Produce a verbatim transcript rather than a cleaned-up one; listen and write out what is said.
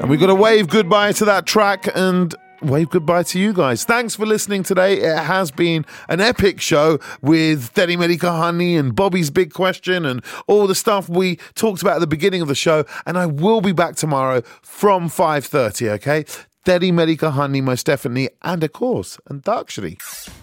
And we've got to wave goodbye to that track and wave goodbye to you guys. Thanks for listening today. It has been an epic show with Teddy Medica Honey and Bobby's Big Question and all the stuff we talked about at the beginning of the show. And I will be back tomorrow from five thirty, okay? Teddy Medica Honey, most definitely. And of course, and Darkshiri.